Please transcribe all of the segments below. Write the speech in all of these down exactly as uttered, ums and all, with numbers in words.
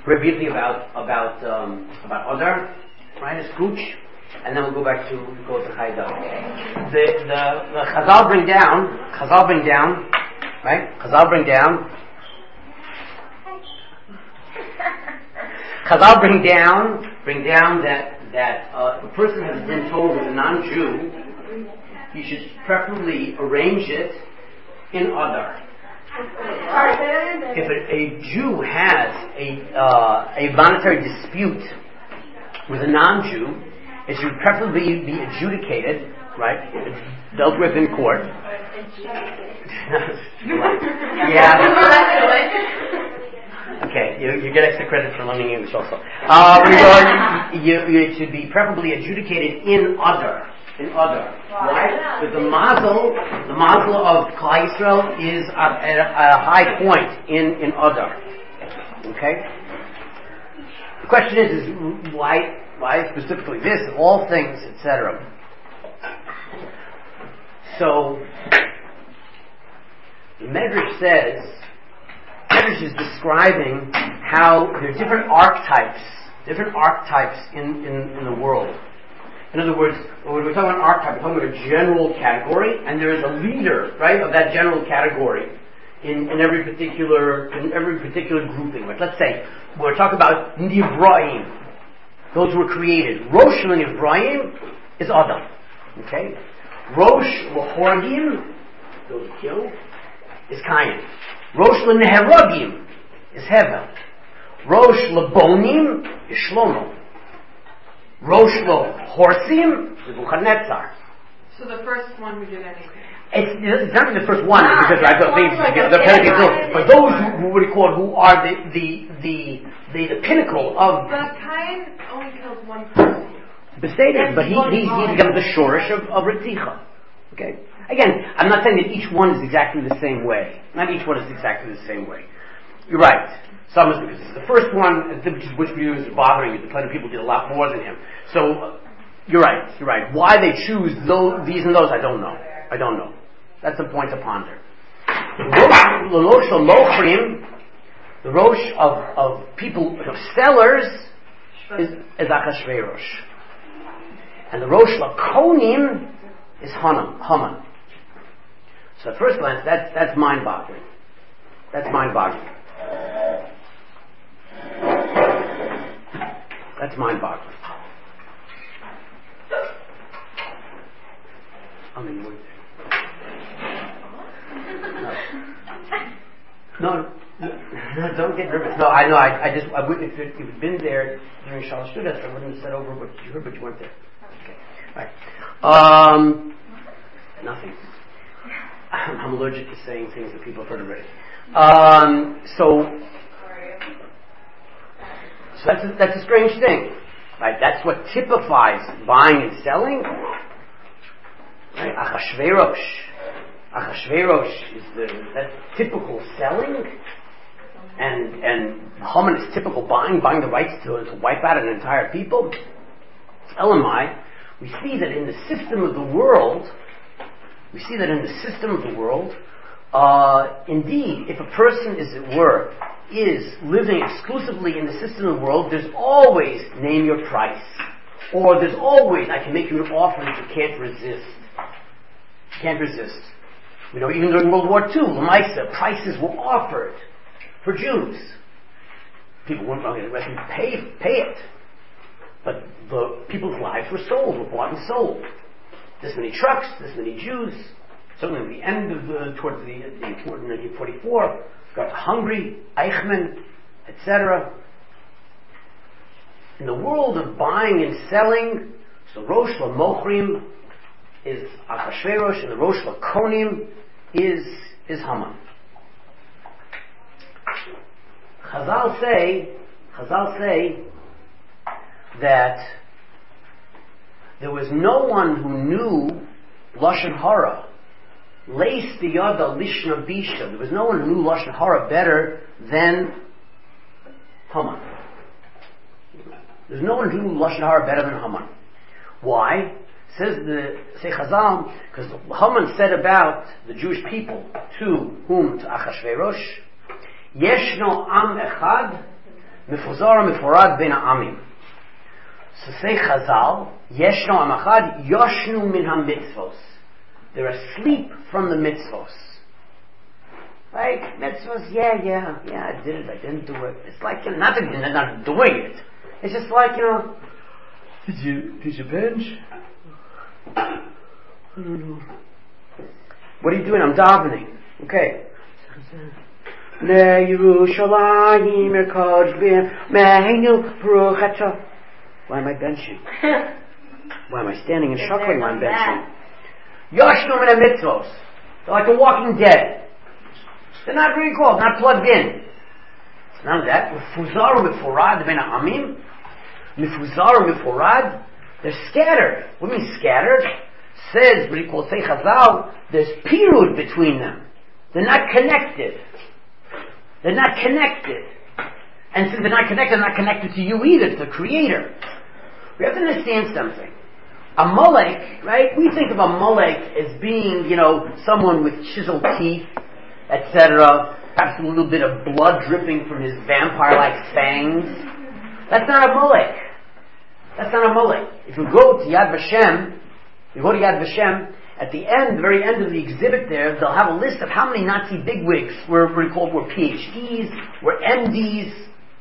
very briefly about about um, about Adar, right? A scooch, and then we'll go back to go to Haida. The the the Chazal bring down, Chazal bring down, right? Chazal bring down. Chazal bring down, bring down that that uh, if a person has been told with a non-Jew, he should preferably arrange it in Adar. If a, a Jew has a uh, a monetary dispute with a non-Jew, it should preferably be adjudicated, right? It's dealt with in court. Yeah. Okay, you, you get extra credit for learning English also. Uh, you, you, you, it should be preferably adjudicated in Adar. In Adar. Why? Because the mazel, the mazel of Klal Yisrael is at, at, a, at a high point in, in Adar. Okay? The question is, is why, why specifically this, of all things, et cetera. So, the Medrash says, Medrash is describing how there are different archetypes, different archetypes in, in, in the world. In other words, when we're talking about archetype, we're talking about a general category, and there is a leader, right, of that general category in, in every particular in every particular grouping. Like, let's say we're talking about Nivraim, those who were created. Rosh Nivraim is Adam, okay. Rosh L'Horgim, those who kill, is Cain. Rosh L'Neheragim is Hevel. Rosh L'Bonim is Shlomo. Rosh L'Horsim is Nebuchadnezzar. So the first one who did anything. It's, it's not the first one ah, because I don't think the pinnacle. But those who, who would call who are the the the the, the pinnacle of. But Cain only kills one person. Bestated, but he he, he becomes the shorish of, of Ritzicha. Okay. Again, I'm not saying that each one is exactly the same way. Not each one is exactly the same way. You're right. Some is because it's the first one, which is which view is bothering you. The plenty of people did a lot more than him. So uh, you're right. You're right. Why they choose those, these and those, I don't know. I don't know. That's a point to ponder. The Rosh L'Mochrim, the Rosh of, of people, of sellers, is, is Achashverosh. And the Rosh L'Konim is Haman. Haman. So at first glance, that's, that's mind-boggling. That's mind-boggling. That's mind-boggling. I mean, no. No, no, don't get nervous. No, I know. I, I just, I wouldn't. If you had been there during Shalosh Studas, I wouldn't have said over what you heard, but you weren't there. Okay, all right. Um, nothing. I'm, I'm allergic to saying things that people have heard already. Um, so, so that's a, that's a strange thing, right? That's what typifies buying and selling. Right? Achashverosh. Achashverosh is the that's typical selling, and and Haman is typical buying, buying the rights to, to wipe out an entire people. Elamai, we see that in the system of the world, we see that in the system of the world, uh, indeed, if a person, as it were, is living exclusively in the system of the world, there's always name your price, or there's always I can make you an offer that you can't resist. Can't resist. You know, even during World War Two, Lamaisa, prices were offered for Jews. People weren't going to pay, pay it. But the people's lives were sold, were bought and sold. This many trucks, this many Jews. Certainly at the end of the, towards the, the nineteen forty-four, got Hungary, Eichmann, et cetera. In the world of buying and selling, so Rosh L'Mochrim is Achashverosh, and the Rosh L'Konim is is Haman. Chazal say, Chazal say that there was no one who knew Lashon Hara, Leis biyada lishna bisha. There was no one who knew Lashon Hara better than Haman. There's no one who knew Lashon Hara better than Haman. Why? Says the say Chazal, because Haman said about the Jewish people to whom? To Achashverosh, Yeshno am echad Mefuzar Meforad Ben Amim. So say Chazal, Yeshno Amachad, Yoshnu Min HaMitzvos. They're asleep from the mitzvos. Right? Mitzvos, yeah, yeah, yeah, I did it, I didn't do it. It's like, you know, not that you're not doing it. It's just like, you know, did you, did you bench? I don't know. What are you doing? I'm davening. Okay. Why am I benching? Why am I standing and shuffling while I'm benching? Yoshnu Min HaMitzvos. They're like the Walking Dead. They're not really called, not plugged in. It's none of that. Mefuzar Meforad Ben Amim. Mefuzar Meforad. They're scattered. What do you mean scattered? Says, what he calls say Chazal, there's pirud between them. They're not connected. They're not connected. And since they're not connected, they're not connected to you either, to the Creator. We have to understand something. Amalek, right? We think of Amalek as being, you know, someone with chiseled teeth, et cetera. Perhaps a little bit of blood dripping from his vampire-like fangs. That's not Amalek. That's not Amalek. If you go to Yad Vashem, you go to Yad Vashem, at the end, the very end of the exhibit there, they'll have a list of how many Nazi bigwigs were, were called were P H Ds, were M Ds,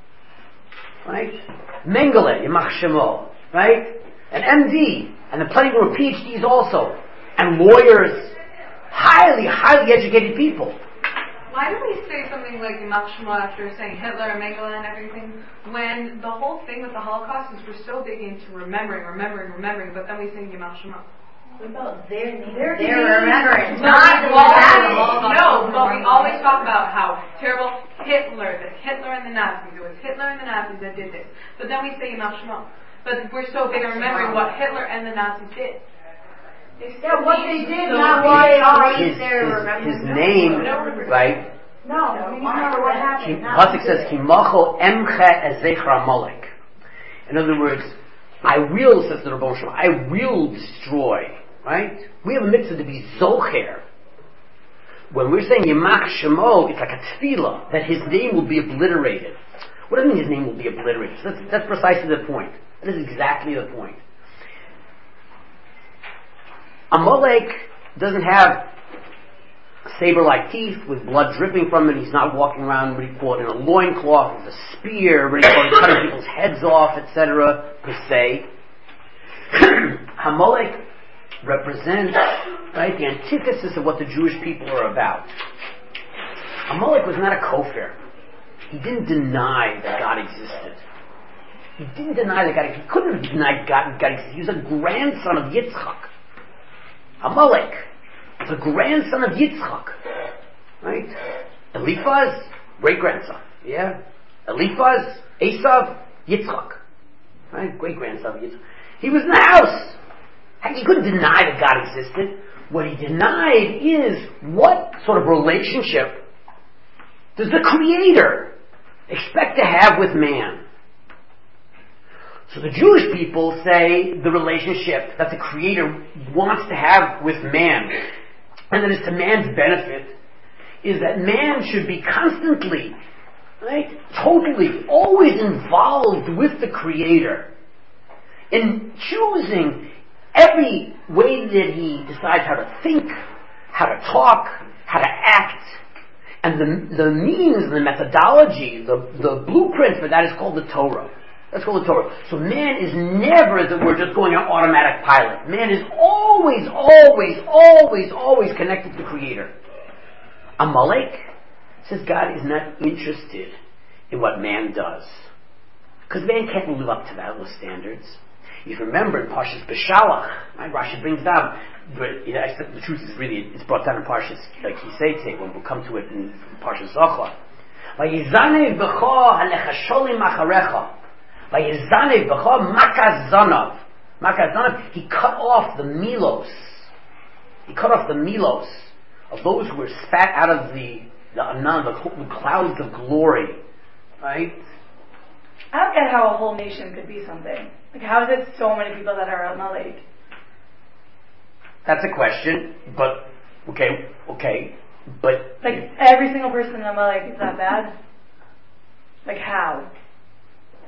right? Mengele, Yamach Shemo, right? An M D, and then plenty were P H Ds also, and lawyers, highly, highly educated people. Why do we say something like Yamach Shemo after saying Hitler and Mengele and everything, when the whole thing with the Holocaust is we're so big into remembering, remembering, remembering, but then we sing Yamach Shemo? What about their name? Their Their remembrance. Not always, no, but we always talk about how terrible Hitler, that Hitler and the Nazis, it was Hitler and the Nazis that did this. But then we say Yamach Shemo. But we're so big on remembering what Hitler and the Nazis did. Yeah, what they did, not why they always His, there his, remembering. his name, right? No, I mean, you remember what happened. Pasuk says, Kimacho emche ezecha Amalek. In other words, I will, says the Rebbe Shalom, I will destroy. Right? We have a mitzvah to be zocher. When we're saying Yamach Shemo, it's like a tefillah, that his name will be obliterated. What does it mean his name will be obliterated? So that's, that's precisely the point. That is exactly the point. Amalek doesn't have saber-like teeth with blood dripping from it. He's not walking around, what do you call it, in a loincloth with a spear, what do you call it, cutting people's heads off, et cetera, per se. Amalek represents, right, the antithesis of what the Jewish people are about. Amalek was not a kofir. He didn't deny that God existed. He didn't deny that God existed. He couldn't have denied God, God existed. He was a grandson of Yitzchak. Amalek was a grandson of Yitzchak. Right? Eliphaz, great-grandson. Yeah? Eliphaz, Esav, Yitzchak. Right? Great-grandson of Yitzchak. He was in the house. He couldn't deny that God existed. What he denied is what sort of relationship does the Creator expect to have with man? So the Jewish people say the relationship that the Creator wants to have with man, and that is to man's benefit, is that man should be constantly, right, totally, always involved with the Creator in choosing every way that he decides how to think, how to talk, how to act. And the, the means, the methodology, the, the blueprint for that is called the Torah. That's called the Torah. So man is never, as it were, just going on automatic pilot. Man is always, always, always, always connected to the Creator. Amalek says God is not interested in what man does. Because man can't live up to those standards. If you remember in Parshas Beshalach, right, Rashi brings down, but you know, the truth is really, it's brought down in Parshas like Kisei, when we'll come to it in Parshas Zochar. Vayizanev b'cho halechasholim acharecha. Vayizanev b'cho makas zanav. Makas zanav, he cut off the milos. He cut off the milos of those who were spat out of the, the anan, the, the clouds of glory. Right? I don't get how a whole nation could be something. Like, how is it so many people that are Amalek? That's a question, but, okay, okay, but... Like, every single person in Amalek is that bad? Like, how?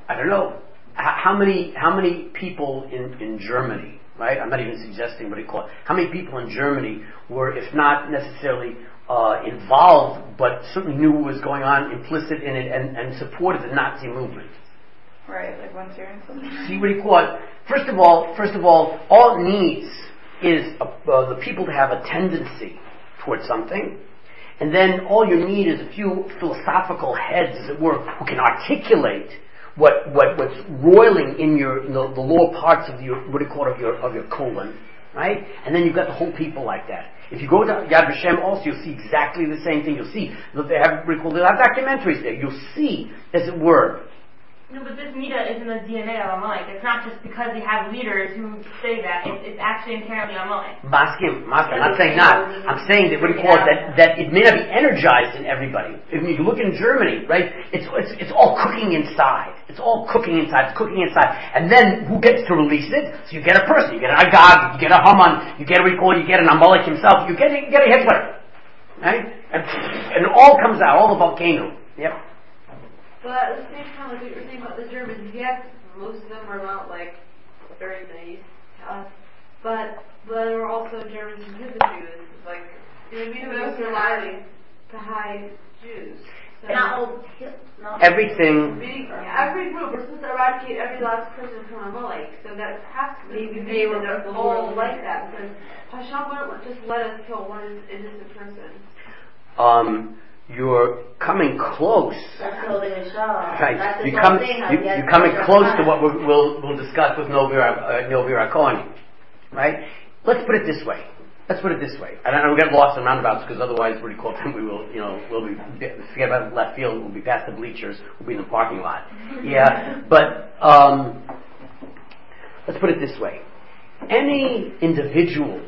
I don't know, how many, how many people in, in Germany, right? I'm not even suggesting what he called it. How many people in Germany were, if not necessarily uh, involved, but certainly knew what was going on, implicit in it, and, and supported the Nazi movement? Right, like once you're in something. See what he called? First of all, first of all, all it needs is a, uh, the people to have a tendency towards something, and then all you need is a few philosophical heads, as it were, who can articulate what, what what's roiling in your in the, the lower parts of your what do you call it of your of your colon, right? And then you've got the whole people like that. If you go to Yad Vashem also, you'll see exactly the same thing. You'll see that they have they'll have documentaries there. You'll see, as it were. No, but this Mida is in the D N A of Amalek. It's not just because they have leaders who say that. It's, it's actually inherently Amalek. Maskim, Maskim. I'm not saying not. I'm saying that what do you call it? That, that it may not be energized in everybody. If you look in Germany, right? It's, it's it's all cooking inside. It's all cooking inside. It's cooking inside. And then who gets to release it? So you get a person. You get an Agag. You get a Haman. You get a recall. You get an Amalek himself. You get a, you get a Hitler, right? And, and it all comes out. All the volcano. Yep. But at the same time, like what you're saying about the Germans, yes, most of them are not like very nice to us, but but there were also Germans who hid the Jews, like you know, we were allowed to hide Jews. So Not all. not Everything. Every group was supposed to eradicate every last person from Amalek, so that has to maybe they were all like that because Hashem wouldn't just let us kill one innocent person. Um. You're coming close. That's holding a shaw. Right. That's You come, you, you're coming close to what we'll, we'll, we'll discuss with Novira, uh, Novira Cohen. Right? Let's put it this way. Let's put it this way. I don't know, we'll get lost in roundabouts because otherwise, what do you call it? We will, you know, we'll be, forget about left field, we'll be past the bleachers, we'll be in the parking lot. Yeah. But, um, let's put it this way. Any individual,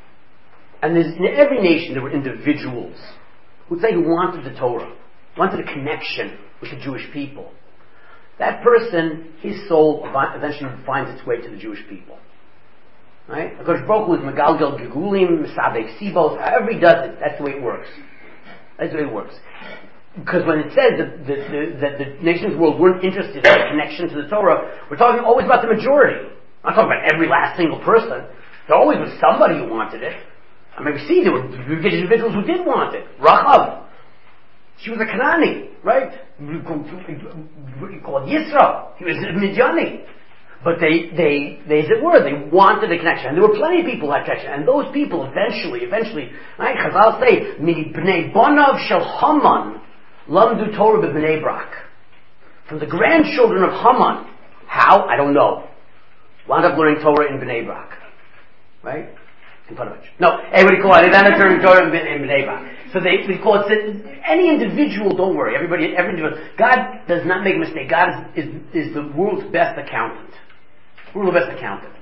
and there's, in every nation there were individuals who say who wanted the Torah, wanted a connection with the Jewish people. That person, his soul eventually finds its way to the Jewish people. Right? Because Baruch Hu is Megalgal Gegulim, Mesabek Sibos, however he does it, that's the way it works. That's the way it works. Because when it says that the, the, that the nations of the world weren't interested in a connection to the Torah, we're talking always about the majority. I'm not talking about every last single person. There always was somebody who wanted it. I mean, we see there were individuals who did want it. Rachav, she was a Kanani, right? What you call it, Yisra. He was a Midyani. But they, they, they, as it were, they wanted a connection. And there were plenty of people who had connection. And those people eventually, eventually, right? Chazal say, Mi bnei bonav shel Haman, lamdu Torah b'bnei Brak. From the grandchildren of Haman. How? I don't know. Wound up learning Torah in Bnei Brak. Right? In Panovich. No, hey, what do you call it? They ended up learning Torah in Bnei Brak. So they, they call it, any individual, don't worry, everybody, every individual. God does not make a mistake. God is, is, is the world's best accountant. World's best accountant.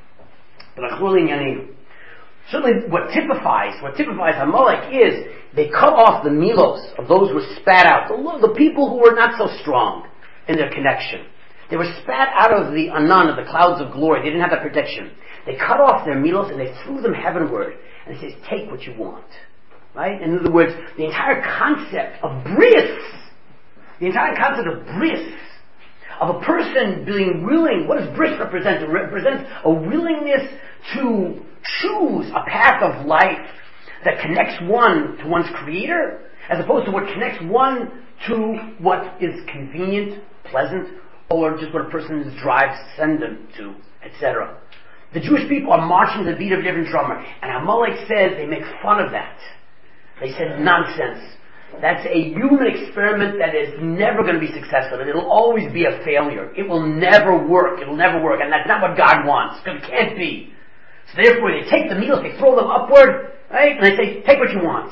But any, certainly what typifies, what typifies Amalek is, they cut off the milos of those who were spat out. The, the people who were not so strong in their connection. They were spat out of the anan, of the clouds of glory. They didn't have that protection. They cut off their milos and they threw them heavenward. And it says, take what you want. Right? In other words, the entire concept of bris, the entire concept of bris, of a person being willing, what does bris represent? It represents a willingness to choose a path of life that connects one to one's creator, as opposed to what connects one to what is convenient, pleasant, or just what a person's drives send them to, et cetera. The Jewish people are marching to the beat of a different drummer, and Amalek says they make fun of that. They said nonsense. That's a human experiment that is never going to be successful, and it'll always be a failure. It will never work. It'll never work, and that's not what God wants, because it can't be. So therefore, they take the meals, they throw them upward, right, and they say, take what you want.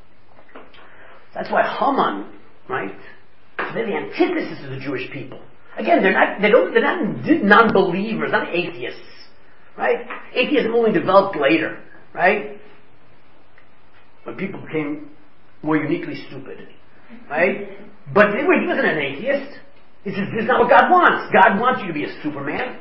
That's why Haman, right, they're the antithesis of the Jewish people. Again, they're not, they don't, they're not non-believers, not atheists, right? Atheism only developed later, right? When people became more uniquely stupid, right? But he wasn't an atheist. This is, this is not what God wants. God wants you to be a Superman,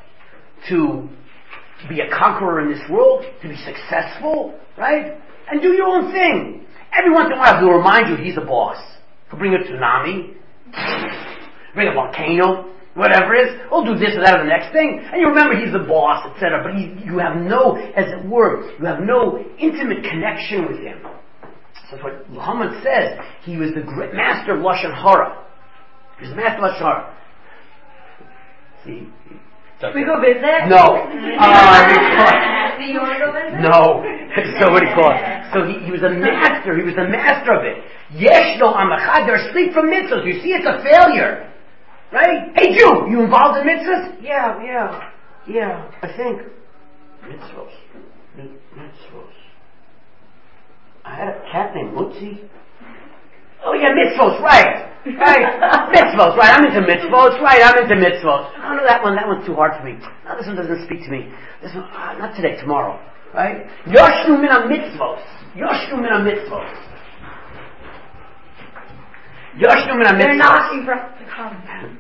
to be a conqueror in this world, to be successful, right? And do your own thing. Every once in a while he'll remind you he's the boss. He'll bring a tsunami. bring a volcano, whatever it is, we'll do this or that or the next thing. And you remember he's the boss, et cetera. But he, you have no, as it were, you have no intimate connection with him. So that's what Muhammad says. He was the great master of Lashon Hara. He was the master of Lashon Hara. See? Should we go visit? No. Uh, because, Do you want to go visit? no. So what do you call it? So he, he was a master. He was the master of it. Yeshno amachad. They're asleep from mitzvahs. You see, it's a failure. Right? Hey Jew, you involved in mitzvahs? Yeah, yeah. Yeah, I think. Mitzvahs. Mitzvahs. I had a cat named Mutzi. Oh yeah, mitzvahs, right. Right. Mitzvahs, right. I'm into mitzvahs, right. I'm into mitzvahs. Oh no, that one, that one's too hard for me. No, this one doesn't speak to me. This one, uh, not today, tomorrow. Right? Yoshnu min ha-mitzvahs. Yoshnu min ha-mitzvahs. Yoshnu min ha-mitzvahs. They're knocking for us to come.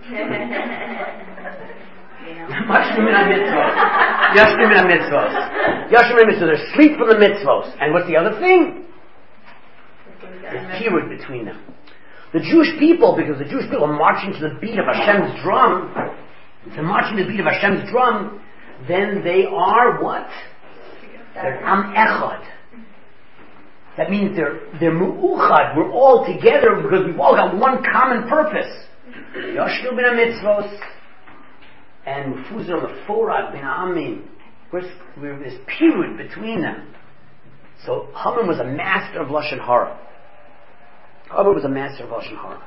Yoshnu min ha-mitzvahs. Yoshnu min ha-mitzvahs. Yoshnu min ha-mitzvahs. They're asleep from the mitzvahs. And what's the other thing? The period between them. The Jewish people, because the Jewish people are marching to the beat of Hashem's drum, if they're marching to the beat of Hashem's drum, then they are what? They're Am Echad. That means they're they're Mu'uchad. We're all together because we've all got one common purpose. Yoshnu bin ha-mitzvos and Mufuzar Meforad bin ha-amin. There's this period between them. So Haman was a master of Lashon Hara. Haman was a master of Lashon Hara.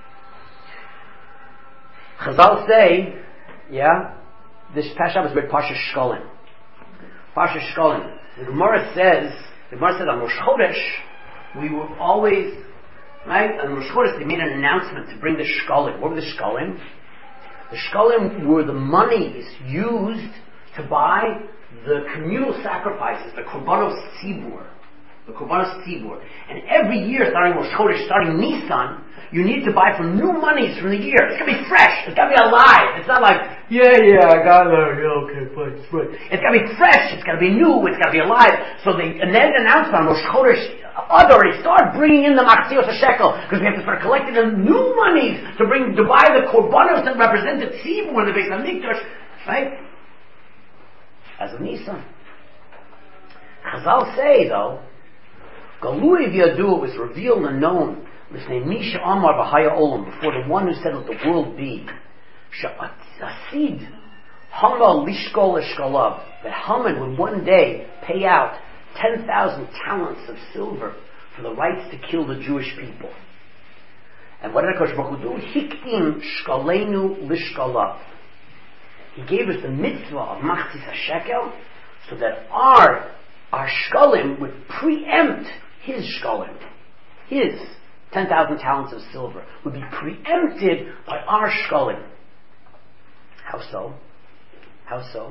Chazal say, yeah, this Pasha was with Parsha Shkolim. Parsha Shkolim. The Gemara says, the Gemara said on Rosh Chodesh, we were always, right, on Rosh Chodesh they made an announcement to bring the Shkolim. What were the Shkolim? The Shkolim were the monies used to buy the communal sacrifices, the Korbanos Tzibur. The Korbanos Tzibur. And every year, starting Rosh Chodesh, starting Nisan, you need to buy from new monies from the year. It's going to be fresh. It's got to be alive. It's not like, yeah, yeah, I got it. Yeah, okay, fine, it's fine. It's got to be fresh. It's got to be new. It's got to be alive. So they, and then announced on Rosh Chodesh, already start bringing in the Machzios HaShekel, because we have to start collecting the new monies to bring, to buy the Korbanos that represent the Tzibur in the Beis HaMikdash, right? As of Nisan. Chazal say, though, Galui v'yadu, it was revealed and known, L'snei Misha Amar B'Haya Olam, before the one who said, let the world be, Sha'asid Hama Lishkol Eshkalav, that Haman would one day pay out ten thousand talents of silver for the rights to kill the Jewish people. And what did HaKadosh Baruch Hu do? Hiktim Shkalenu Lishkalav. He gave us the mitzvah of Machzis HaShekel, so that our our shkalim would preempt his shkalim. His ten thousand talents of silver would be preempted by our shkalim. How so? How so?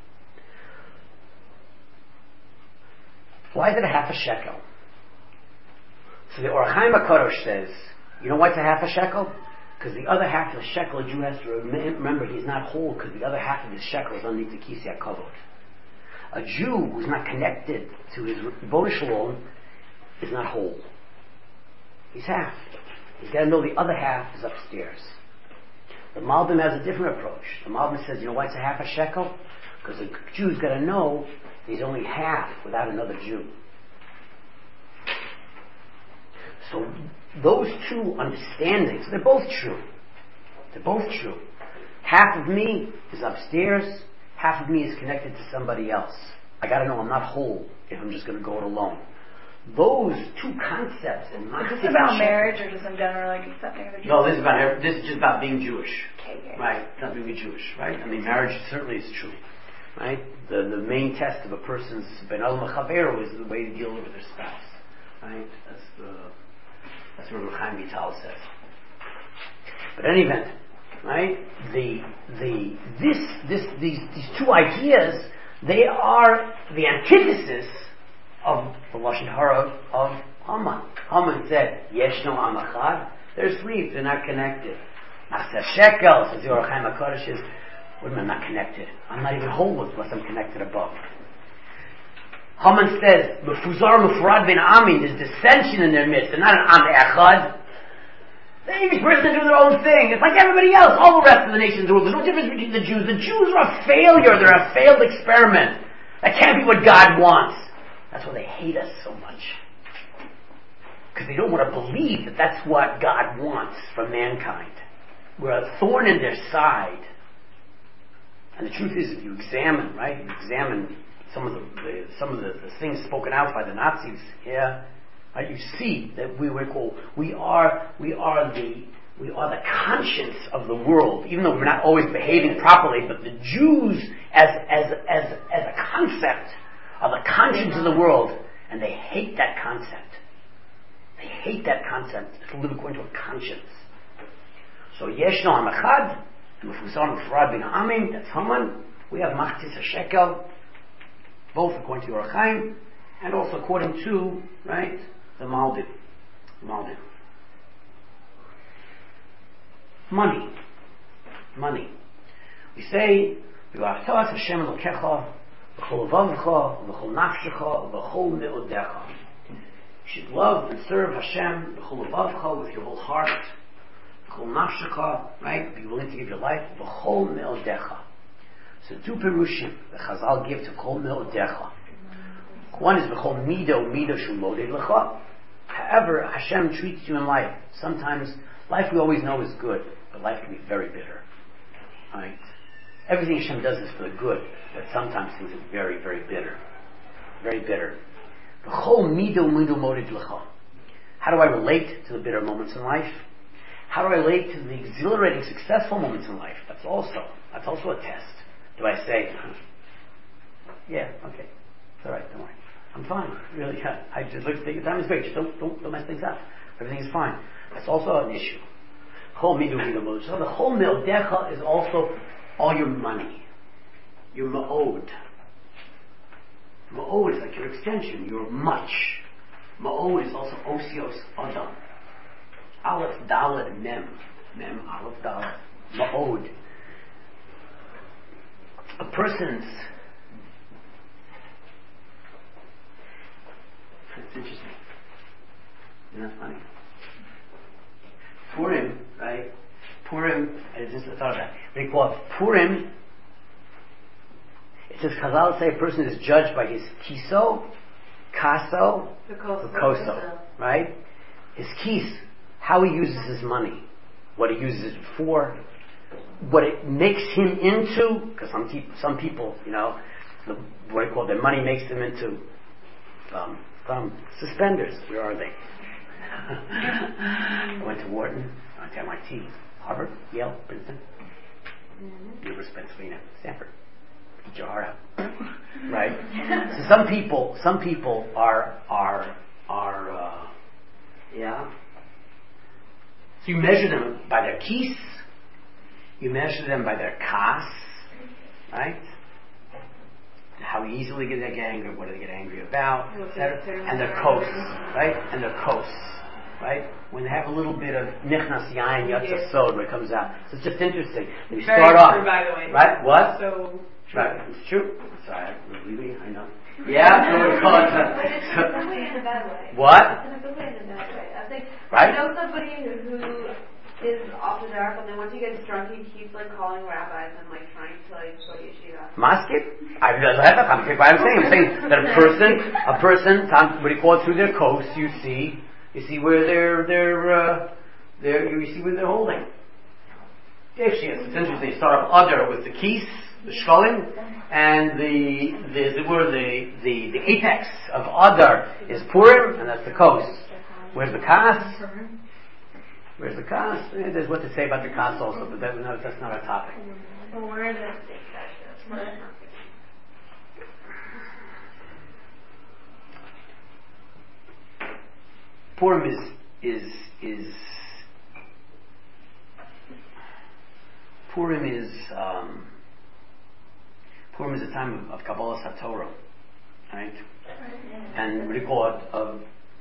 Why is it a half a shekel? So the Orach Chaim HaKadosh says, you know why it's a half a shekel? Because the other half of the shekel, a Jew has to remember he's not whole, because the other half of his shekel is underneath the Kisei HaKavod. A Jew who's not connected to his Rebbeinu Shalom is not whole. He's half. He's got to know the other half is upstairs. The Malbim has a different approach. The Malbim says, you know why it's a half a shekel? Because the Jew's got to know he's only half without another Jew. So those two understandings, they're both true. They're both true. Half of me is upstairs, half of me is connected to somebody else. I gotta know I'm not whole if I'm just gonna go it alone. Those two concepts in my Is this about marriage or just in general, like accepting the Jews? No, this is about this is just about being Jewish. Okay, okay. Right? Not being Jewish, right? I mean, marriage certainly is true. Right? The the main test of a person's ben adam chaveru is the way to deal with their spouse. Right? That's the That's what Rabbi Chaim Vital says. But in any event, right? The the this this these these two ideas, they are the antithesis of the Lashon Hara of Haman. Haman said, "Yeshno Am Echad." They're asleep. They're not connected. Machzis HaShekel, says the Orach Chaim HaKadosh, is, what am I not connected? I'm not even whole unless I'm connected above. Haman says, Mefuzar Meforad bin Amin, there's dissension in their midst. They're not an Am Echad. Each person is doing their own thing. It's like everybody else, all the rest of the nations of the world. There's no difference between the Jews. The Jews are a failure. They're a failed experiment. That can't be what God wants. That's why they hate us so much. Because they don't want to believe that that's what God wants from mankind. We're a thorn in their side. And the truth is, if you examine, right, you examine some of the, the some of the, the things spoken out by the Nazis, yeah, right, you see that we were called, we are, we are the, we are the conscience of the world, even though we're not always behaving properly. But the Jews, as as as as a concept, are the conscience of the world, and they hate that concept. They hate that concept to live according to a conscience. So Yeshno Hamachad, and Mefuzar Mefrad bin Amim, that's Haman. We have Machtis HaShekel, both according to Orach Chaim, and also according to, right, the Malbim. Malbim. Money. Money. We say, V'va'atas Hashem Elokecha, V'chol Vavcha, V'chol Nafshecha, V'chol Me'odecha. You should love and serve Hashem, V'chol Vavcha, with your whole heart, V'chol Nafshecha, right, be willing to give your life, V'chol Me'odecha. So two perushim the Chazal give to V'chol Me'odecha. One is V'chol Mido, Mido Shu Moded Lecha. However, Hashem treats you in life. Sometimes, life we always know is good, but life can be very bitter. Right? Everything Hashem does is for the good, but sometimes things are very, very bitter. Very bitter. V'chol Mido, Mido Moded Lecha. How do I relate to the bitter moments in life? How do I relate to the exhilarating, successful moments in life? That's also, that's also a test. Do I say, yeah, okay, it's alright, don't worry. I'm fine, really. I just look, your time is great. Just don't, don't, don't mess things up. Everything is fine. That's also an issue. So the whole me'odecha is also all your money, your ma'od. Ma'od is like your extension, your much. Ma'od is also osios adam. Aleph daled mem, mem aleph daled. Ma'od. A person's. It's interesting. Isn't that funny? Purim, right? Purim, I just thought of that. We call it Purim. It says Chazal say a person is judged by his kiso, kaso, koso, right? His kis, how he uses his money, what he uses it for, what it makes him into. Because some people, some people, you know, the, what I call their money makes them into. Um, Um, suspenders. Where are they? I went to Wharton. I went to M I T, Harvard, Yale, Princeton, mm-hmm. University of Pennsylvania, Stanford. Eat your heart out, right? So some people, some people are are are uh, yeah. So you measure them by their kis. You measure them by their kas, right? How easily do they get angry? What do they get angry about? Et cetera. And their kos, right? And their kos, right? When they have a little bit of nichnas yain yatsa sod, when it comes out. So it's just interesting. They start Very off, true, by the way. right? What? So true. Right. It's true. Sorry, believe me, I know. Yeah. So we call it. But it's in a way in a bad way. What? It's in a good way in a bad way. I think. Right. I know somebody who is off the dark, and then once he gets drunk, he keeps like calling rabbis and like trying to like go to yeshiva. Maskit? I realize that. I'm saying, I'm saying that a person, a person, what do you call it, through their coats, you see, you see where they're, they're, uh, they're, you see where they're holding. Actually, it's interesting. You start off other with the keys, the shkolim, and the, the, the, where the, the, the apex of other is Purim, and that's the coast. Where's the kas? Where's the kas? Eh, there's what to say about the kas also, but that, no, that's not our topic. Well, where are the stakes? Purim is is is Purim is um, Purim is a time of, of Kabbalah Satorah, right? And what do you call it? Of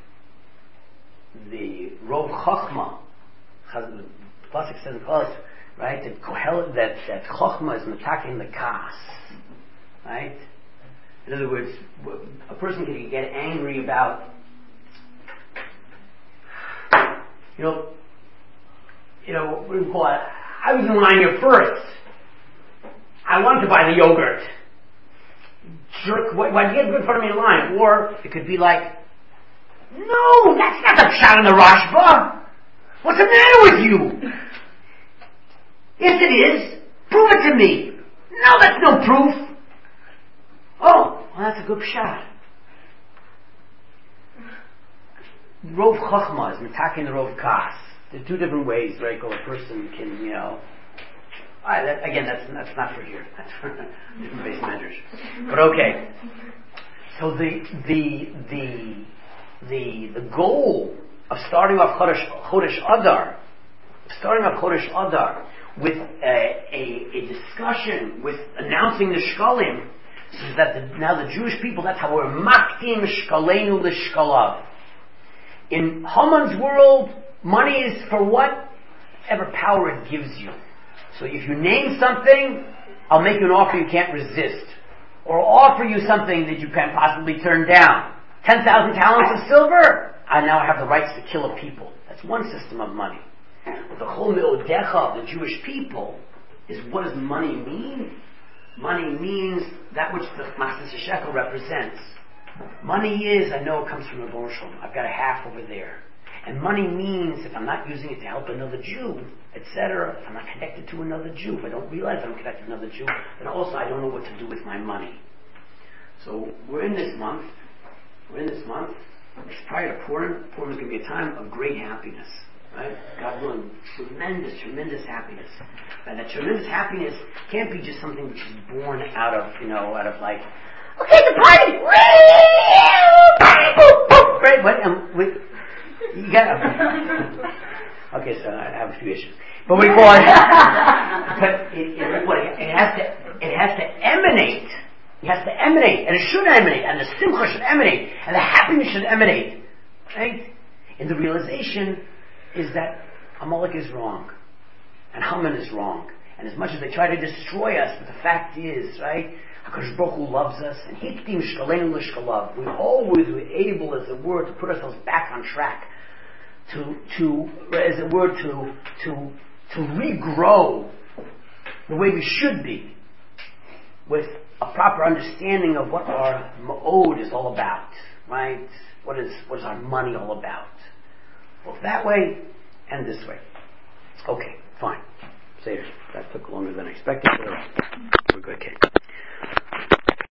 the Rov Chachma. The classic says in Kohelet, right? That Kohelet, that that Chachma is attacking the kas, right? In other words, a person can get angry about, you know, you know, what do we call it? I was in line here first. I wanted to buy the yogurt. Jerk, why, why'd you get in front of me in line? Or it could be like, no, that's not the shot in the Rashba. What's the matter with you? Yes, it is. Prove it to me. No, that's no proof. Oh, well, that's a good shot. Rov Chachma is mitakin the Rov Kas. There's two different ways, right? A person can, you know. All right, that, again, that's that's not for here. That's for different base measures. But okay. So the the the the the goal of starting off Chodesh, Chodesh Adar, starting off Chodesh Adar with a, a, a discussion, with announcing the Shkalim, so that the, now the Jewish people, that's how we're maktim Shkalenu l'Shkalav. In Haman's world, money is for whatever power it gives you. So if you name something, I'll make you an offer you can't resist. Or offer you something that you can't possibly turn down. ten thousand talents of silver, I now have the rights to kill a people. That's one system of money. But the Chol Me'odecha of the Jewish people is, what does money mean? Money means that which the Machzis Shekel represents. Money is, I know it comes from a Rebbeinu Shalom. I've got a half over there. And money means, if I'm not using it to help another Jew, et cetera, if I'm not connected to another Jew, if I don't realize I'm connected to another Jew, then also I don't know what to do with my money. So we're in this month. We're in this month. It's prior to Purim. Purim is going to be a time of great happiness. Right? God willing, tremendous, tremendous happiness. And that tremendous happiness can't be just something which is born out of, you know, out of like, okay, the party! Right? What? Um, we, you got okay, so I have a few issues. But we call it, but it, it, what, it, it has to, it has to emanate. It has to emanate, and it should emanate, and the simcha should emanate, and the happiness should emanate. Right? And the realization is that Amalek is wrong, and Haman is wrong. And as much as they try to destroy us, but the fact is, right, HaKadosh Baruch Hu loves us, and Hiktim Shkalenu L'Shkalav. We always were able, as it were, to put ourselves back on track, to, to, as it were, to, to, to regrow the way we should be, with a proper understanding of what our ma'od is all about, right? What is, what is our money all about? Both that way and this way. Okay, fine. Seder. That took longer than I expected, but we're good, okay.